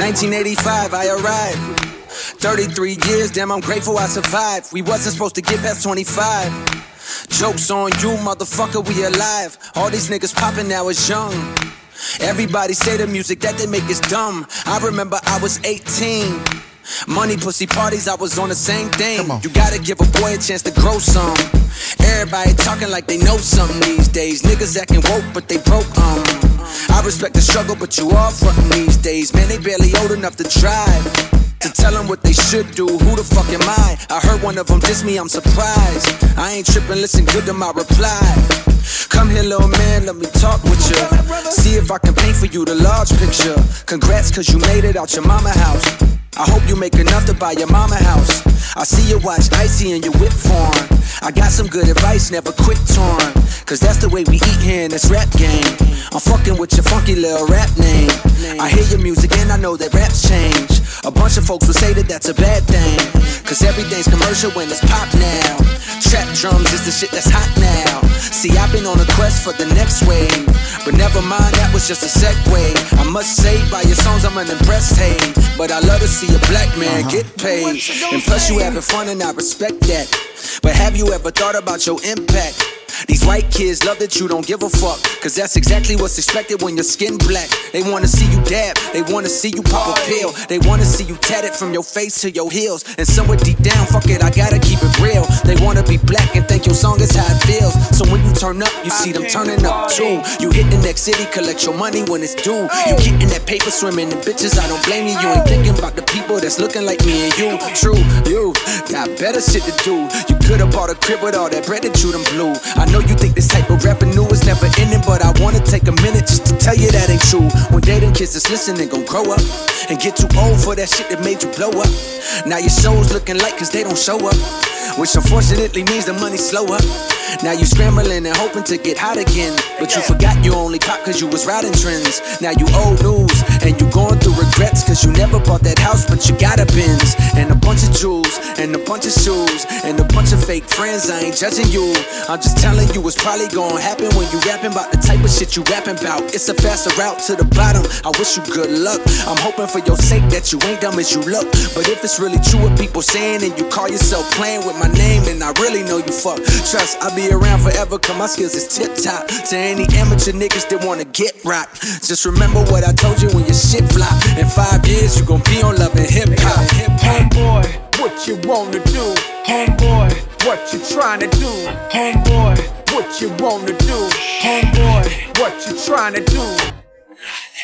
1985, I arrived. 33 years, damn, I'm grateful I survived. We wasn't supposed to get past 25. Joke's on you, motherfucker, we alive. All these niggas poppin' now is young. Everybody say the music that they make is dumb. I remember I was 18. Money, pussy, parties, I was on the same thing. You gotta give a boy a chance to grow some. Everybody talking like they know something these days. Niggas acting woke, but they broke, I respect the struggle, but you all frontin' these days. Man, they barely old enough to drive. To tell them what they should do, who the fuck am I? I heard one of them diss me, I'm surprised. I ain't trippin', listen good to my reply. Come here, little man, let me talk with you. See if I can paint for you the large picture. Congrats, cause you made it out your mama house. I hope you make enough to buy your mama house. I see you watch Icy and your whip form. I got some good advice, never quit torn. Cause that's the way we eat here in this rap game. I'm fucking with your funky little rap name. I hear your music and I know that raps change. A bunch of folks will say that that's a bad thing. Cause everything's commercial when it's pop now. Trap drums is the shit that's hot now. See, I've been on a quest for the next wave. But never mind, that was just a segue. I must say, by your songs I'm unimpressed, hey. But I love to see a black man get paid. And plus you having fun and I respect that. But have you ever thought about your impact? These white kids love that you don't give a fuck. Cause that's exactly what's expected when your skin black. They wanna see you dab, they wanna see you pop a pill. They wanna see you tatted from your face to your heels. And somewhere deep down, fuck it, I gotta keep it real. They wanna be black and think your song is how it feels. So when you turn up, you see them turning up too. You hit the next city, collect your money when it's due. You getting that paper, swimming in bitches, I don't blame you. You ain't thinking about the people that's looking like me and you. True, you got better shit to do. You could've bought a crib with all that bread that you done blew. I know you think this type of revenue is never ending, but I wanna take a minute just to tell you that ain't true. One day them kids that's listening gon' grow up and get too old for that shit that made you blow up. Now your show's looking light cause they don't show up, which unfortunately means the money slow up. Now you scrambling and hoping to get hot again, but you forgot you only pop cause you was riding trends. Now you old news and you going through regrets cause you never bought that house but you got a Benz. And a bunch of jewels and a bunch of shoes and a bunch of fake friends. I ain't judging you, I'm just telling you it's probably gonna happen when you rapping about the type of shit you rapping about. It's a faster route to the bottom, I wish you good luck. I'm hoping for your sake that you ain't dumb as you look. But if it's really true what people saying and you call yourself playing with my name, then I really know you fuck. Trust, I'll be around forever cause my skills is tip top. To any amateur niggas that wanna get rocked, just remember what I told you when your shit flop. In 5 years you gon' be on Love and Hip Hop. Homeboy, what you wanna do? Homeboy, what you tryna do? Homeboy, what you wanna do? Homeboy, what you tryna do?